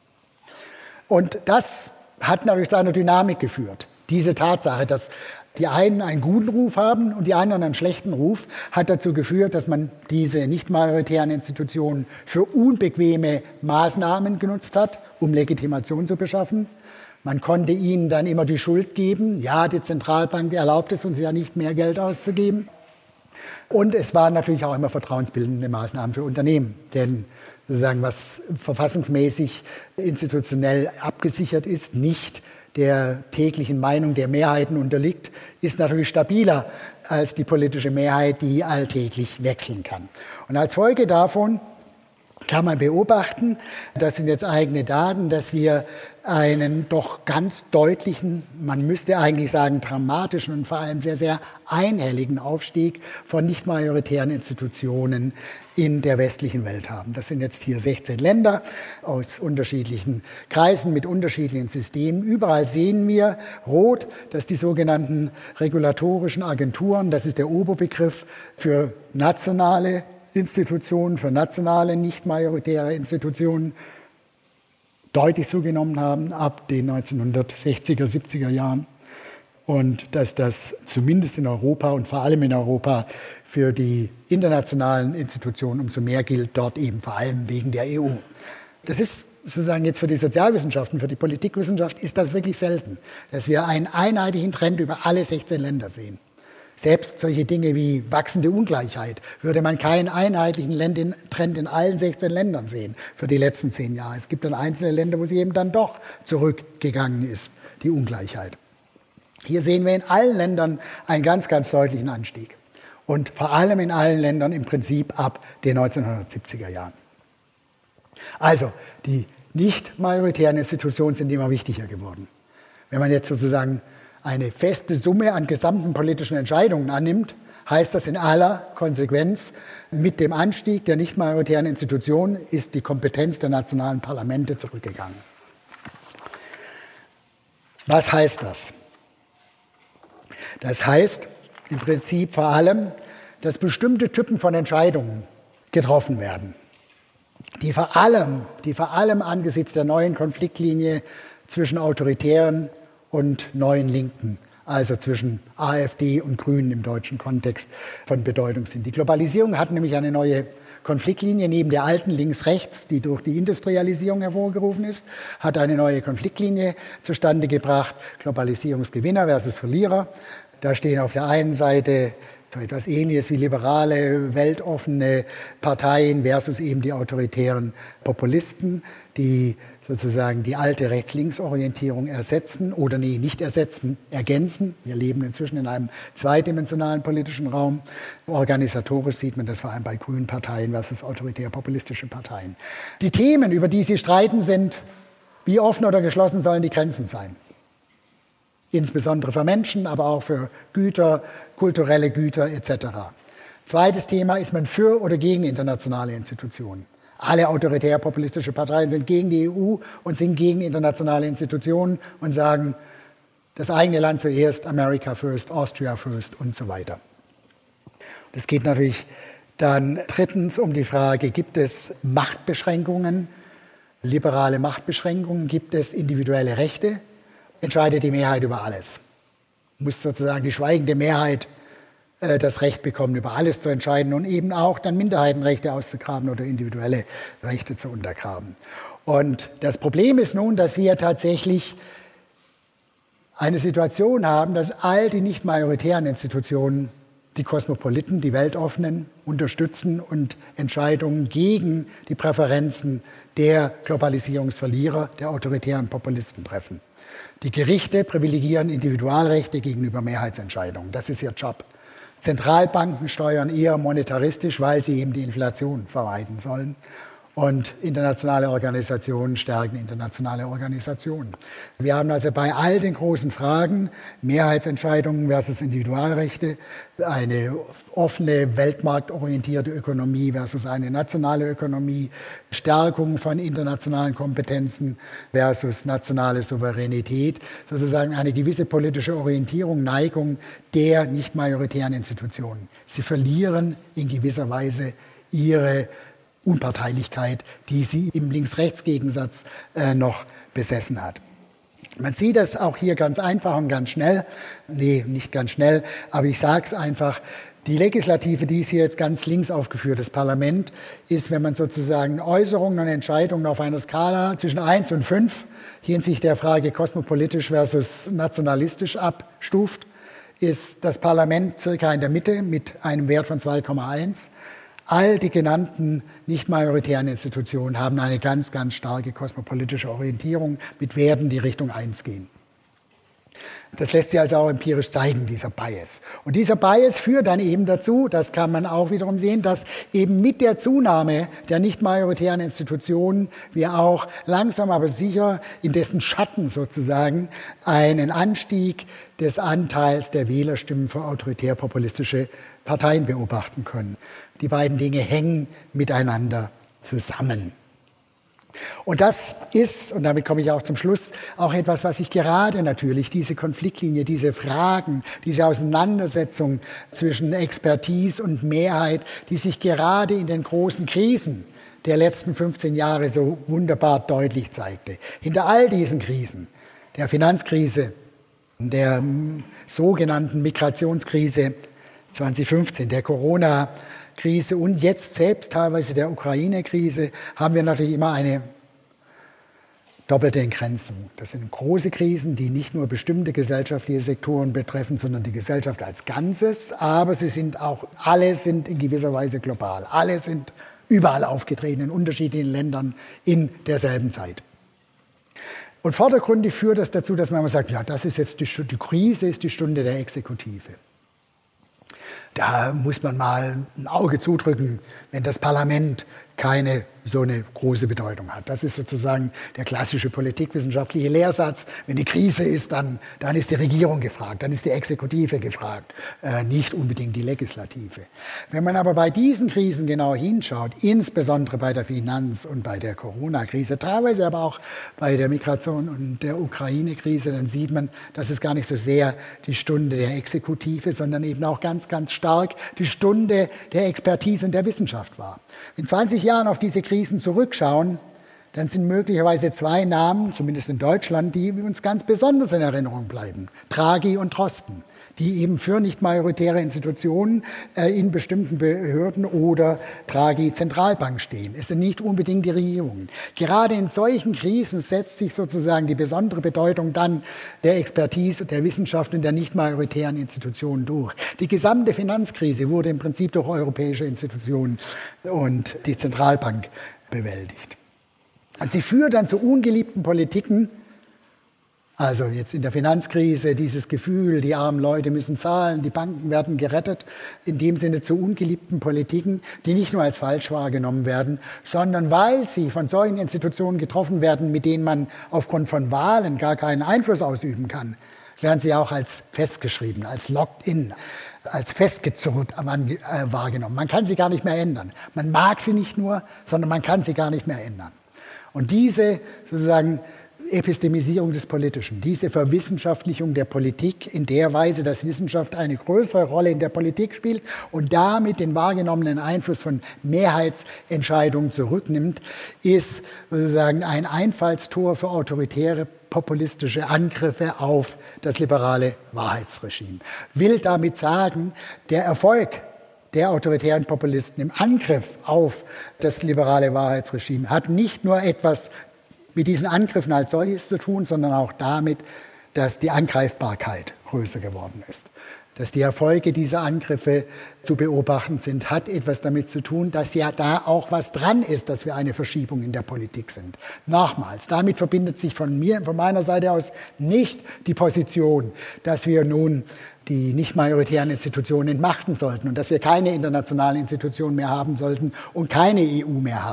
Und das hat natürlich zu einer Dynamik geführt. Diese Tatsache, dass die einen einen guten Ruf haben und die anderen einen schlechten Ruf, hat dazu geführt, dass man diese nicht majoritären Institutionen für unbequeme Maßnahmen genutzt hat, um Legitimation zu beschaffen. Man konnte ihnen dann immer die Schuld geben. Ja, die Zentralbank erlaubt es uns ja nicht, mehr Geld auszugeben. Und es waren natürlich auch immer vertrauensbildende Maßnahmen für Unternehmen. Denn sozusagen, was verfassungsmäßig institutionell abgesichert ist, nicht der täglichen Meinung der Mehrheiten unterliegt, ist natürlich stabiler als die politische Mehrheit, die alltäglich wechseln kann. Und als Folge davon kann man beobachten, das sind jetzt eigene Daten, dass wir einen doch ganz deutlichen, man müsste eigentlich sagen dramatischen und vor allem sehr, sehr einhelligen Aufstieg von nicht majoritären Institutionen in der westlichen Welt haben. Das sind jetzt hier sechzehn Länder aus unterschiedlichen Kreisen mit unterschiedlichen Systemen. Überall sehen wir rot, dass die sogenannten regulatorischen Agenturen, das ist der Oberbegriff für nationale Institutionen, für nationale, nicht majoritäre Institutionen deutlich zugenommen haben ab den neunzehnhundertsechziger, siebziger Jahren und dass das zumindest in Europa und vor allem in Europa für die internationalen Institutionen umso mehr gilt, dort eben vor allem wegen der E U. Das ist sozusagen jetzt für die Sozialwissenschaften, für die Politikwissenschaft ist das wirklich selten, dass wir einen einheitlichen Trend über alle sechzehn Länder sehen. Selbst solche Dinge wie wachsende Ungleichheit würde man keinen einheitlichen Trend in allen sechzehn Ländern sehen für die letzten zehn Jahre. Es gibt dann einzelne Länder, wo sie eben dann doch zurückgegangen ist, die Ungleichheit. Hier sehen wir in allen Ländern einen ganz, ganz deutlichen Anstieg. Und vor allem in allen Ländern im Prinzip ab den neunzehnhundertsiebziger Jahren. Also, die nicht majoritären Institutionen sind immer wichtiger geworden. Wenn man jetzt sozusagen eine feste Summe an gesamten politischen Entscheidungen annimmt, heißt das in aller Konsequenz, mit dem Anstieg der nicht majoritären Institutionen ist die Kompetenz der nationalen Parlamente zurückgegangen. Was heißt das? Das heißt im Prinzip vor allem, dass bestimmte Typen von Entscheidungen getroffen werden, die vor allem, die vor allem angesichts der neuen Konfliktlinie zwischen autoritären und neuen Linken, also zwischen AfD und Grünen im deutschen Kontext von Bedeutung sind. Die Globalisierung hat nämlich eine neue Konfliktlinie neben der alten Links-Rechts, die durch die Industrialisierung hervorgerufen ist, hat eine neue Konfliktlinie zustande gebracht, Globalisierungsgewinner versus Verlierer. Da stehen auf der einen Seite so etwas Ähnliches wie liberale, weltoffene Parteien versus eben die autoritären Populisten, die sozusagen die alte Rechts-Links-Orientierung ersetzen oder nee, nicht ersetzen, ergänzen. Wir leben inzwischen in einem zweidimensionalen politischen Raum. Organisatorisch sieht man das vor allem bei grünen Parteien versus autoritär-populistische Parteien. Die Themen, über die sie streiten, sind, wie offen oder geschlossen sollen die Grenzen sein? Insbesondere für Menschen, aber auch für Güter, kulturelle Güter et cetera. Zweites Thema, ist man für oder gegen internationale Institutionen? Alle autoritär-populistische Parteien sind gegen die E U und sind gegen internationale Institutionen und sagen, das eigene Land zuerst, America first, Austria first und so weiter. Es geht natürlich dann drittens um die Frage, gibt es Machtbeschränkungen, liberale Machtbeschränkungen, gibt es individuelle Rechte? Entscheidet die Mehrheit über alles. Muss sozusagen die schweigende Mehrheit äh, das Recht bekommen, über alles zu entscheiden und eben auch dann Minderheitenrechte auszugraben oder individuelle Rechte zu untergraben. Und das Problem ist nun, dass wir tatsächlich eine Situation haben, dass all die nicht majoritären Institutionen, die Kosmopoliten, die Weltoffenen, unterstützen und Entscheidungen gegen die Präferenzen der Globalisierungsverlierer, der autoritären Populisten treffen. Die Gerichte privilegieren Individualrechte gegenüber Mehrheitsentscheidungen. Das ist ihr Job. Zentralbanken steuern eher monetaristisch, weil sie eben die Inflation vermeiden sollen. Und internationale Organisationen stärken internationale Organisationen. Wir haben also bei all den großen Fragen, Mehrheitsentscheidungen versus Individualrechte, eine offene, weltmarktorientierte Ökonomie versus eine nationale Ökonomie, Stärkung von internationalen Kompetenzen versus nationale Souveränität, sozusagen eine gewisse politische Orientierung, Neigung der nicht majoritären Institutionen. Sie verlieren in gewisser Weise ihre Unparteilichkeit, die sie im Links-Rechts-Gegensatz äh, noch besessen hat. Man sieht das auch hier ganz einfach und ganz schnell. Nee, nicht ganz schnell, aber ich sage es einfach. Die Legislative, die ist hier jetzt ganz links aufgeführt, das Parlament, ist, wenn man sozusagen Äußerungen und Entscheidungen auf einer Skala zwischen eins und fünf hinsichtlich der Frage kosmopolitisch versus nationalistisch abstuft, ist das Parlament circa in der Mitte mit einem Wert von zwei Komma eins. All die genannten nicht majoritären Institutionen haben eine ganz, ganz starke kosmopolitische Orientierung mit Werten, die Richtung eins gehen. Das lässt sich also auch empirisch zeigen, dieser Bias. Und dieser Bias führt dann eben dazu, das kann man auch wiederum sehen, dass eben mit der Zunahme der nicht majoritären Institutionen wir auch langsam aber sicher in dessen Schatten sozusagen einen Anstieg des Anteils der Wählerstimmen für autoritär-populistische Parteien beobachten können. Die beiden Dinge hängen miteinander zusammen. Und das ist, und damit komme ich auch zum Schluss, auch etwas, was sich gerade natürlich, diese Konfliktlinie, diese Fragen, diese Auseinandersetzung zwischen Expertise und Mehrheit, die sich gerade in den großen Krisen der letzten fünfzehn Jahre so wunderbar deutlich zeigte. Hinter all diesen Krisen, der Finanzkrise, der sogenannten Migrationskrise zwanzig fünfzehn, der Corona-Krise und jetzt selbst teilweise der Ukraine-Krise, haben wir natürlich immer eine doppelte Entgrenzung. Das sind große Krisen, die nicht nur bestimmte gesellschaftliche Sektoren betreffen, sondern die Gesellschaft als Ganzes. Aber sie sind auch, alle sind in gewisser Weise global. Alle sind überall aufgetreten, in unterschiedlichen Ländern in derselben Zeit. Und vordergründig führt das dazu, dass man immer sagt, ja, das ist jetzt die, die Krise ist die Stunde der Exekutive. Da muss man mal ein Auge zudrücken, wenn das Parlament keine so eine große Bedeutung hat. Das ist sozusagen der klassische politikwissenschaftliche Lehrsatz. Wenn die Krise ist, dann, dann ist die Regierung gefragt, dann ist die Exekutive gefragt, äh, nicht unbedingt die Legislative. Wenn man aber bei diesen Krisen genau hinschaut, insbesondere bei der Finanz- und bei der Corona-Krise, teilweise aber auch bei der Migration und der Ukraine-Krise, dann sieht man, dass es gar nicht so sehr die Stunde der Exekutive, sondern eben auch ganz, ganz stark die Stunde der Expertise und der Wissenschaft war. In zwanzig Jahren auf diese Krisen zurückschauen, dann sind möglicherweise zwei Namen, zumindest in Deutschland, die uns ganz besonders in Erinnerung bleiben. Draghi und Drosten, die eben für nicht majoritäre Institutionen äh, in bestimmten Behörden oder Draghi Zentralbank stehen. Es sind nicht unbedingt die Regierungen. Gerade in solchen Krisen setzt sich sozusagen die besondere Bedeutung dann der Expertise, der Wissenschaft und der nicht majoritären Institutionen durch. Die gesamte Finanzkrise wurde im Prinzip durch europäische Institutionen und die Zentralbank bewältigt. Und sie führt dann zu ungeliebten Politiken. Also jetzt in der Finanzkrise dieses Gefühl, die armen Leute müssen zahlen, die Banken werden gerettet, in dem Sinne zu ungeliebten Politiken, die nicht nur als falsch wahrgenommen werden, sondern weil sie von solchen Institutionen getroffen werden, mit denen man aufgrund von Wahlen gar keinen Einfluss ausüben kann, werden sie auch als festgeschrieben, als locked in, als festgezurrt wahrgenommen. Man kann sie gar nicht mehr ändern. Man mag sie nicht nur, sondern man kann sie gar nicht mehr ändern. Und diese sozusagen Epistemisierung des Politischen, diese Verwissenschaftlichung der Politik in der Weise, dass Wissenschaft eine größere Rolle in der Politik spielt und damit den wahrgenommenen Einfluss von Mehrheitsentscheidungen zurücknimmt, ist sozusagen ein Einfallstor für autoritäre populistische Angriffe auf das liberale Wahrheitsregime. Will damit sagen, der Erfolg der autoritären Populisten im Angriff auf das liberale Wahrheitsregime hat nicht nur etwas mit diesen Angriffen als solches zu tun, sondern auch damit, dass die Angreifbarkeit größer geworden ist. Dass die Erfolge dieser Angriffe zu beobachten sind, hat etwas damit zu tun, dass ja da auch was dran ist, dass wir eine Verschiebung in der Politik sind. Nochmals, damit verbindet sich von mir, von meiner Seite aus nicht die Position, dass wir nun die nicht majoritären Institutionen entmachten sollten und dass wir keine internationalen Institutionen mehr haben sollten und keine E U mehr haben.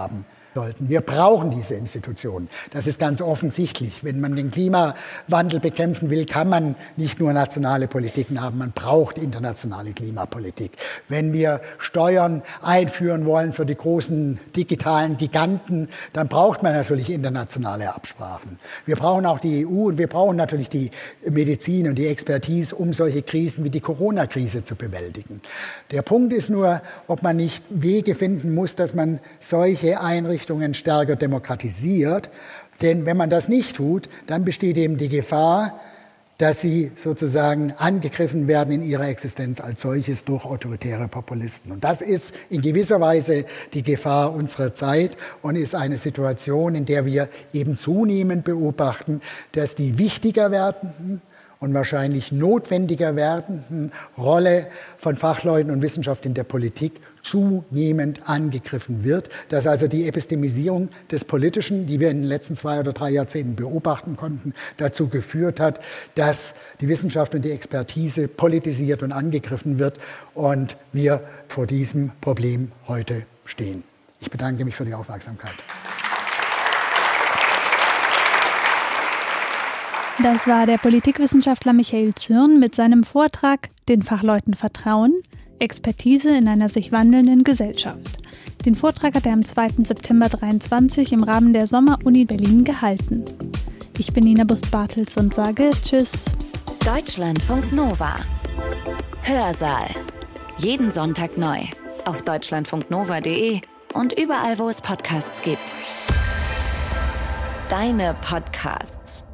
sollten. Wir brauchen diese Institutionen. Das ist ganz offensichtlich. Wenn man den Klimawandel bekämpfen will, kann man nicht nur nationale Politiken haben, man braucht internationale Klimapolitik. Wenn wir Steuern einführen wollen für die großen digitalen Giganten, dann braucht man natürlich internationale Absprachen. Wir brauchen auch die E U und wir brauchen natürlich die Medizin und die Expertise, um solche Krisen wie die Corona-Krise zu bewältigen. Der Punkt ist nur, ob man nicht Wege finden muss, dass man solche Einrichtungen stärker demokratisiert. Denn wenn man das nicht tut, dann besteht eben die Gefahr, dass sie sozusagen angegriffen werden in ihrer Existenz als solches durch autoritäre Populisten. Und das ist in gewisser Weise die Gefahr unserer Zeit und ist eine Situation, in der wir eben zunehmend beobachten, dass die wichtiger werdenden und wahrscheinlich notwendiger werdenden Rolle von Fachleuten und Wissenschaft in der Politik zunehmend angegriffen wird, dass also die Epistemisierung des Politischen, die wir in den letzten zwei oder drei Jahrzehnten beobachten konnten, dazu geführt hat, dass die Wissenschaft und die Expertise politisiert und angegriffen wird und wir vor diesem Problem heute stehen. Ich bedanke mich für die Aufmerksamkeit. Das war der Politikwissenschaftler Michael Zürn mit seinem Vortrag »Den Fachleuten vertrauen – Expertise in einer sich wandelnden Gesellschaft«. Den Vortrag hat er am zweiten September dreiundzwanzig im Rahmen der Sommeruni Berlin gehalten. Ich bin Nina Bust-Bartels und sage Tschüss. Deutschlandfunk Nova. Hörsaal. Jeden Sonntag neu. Auf deutschlandfunknova punkt de und überall, wo es Podcasts gibt. Deine Podcasts.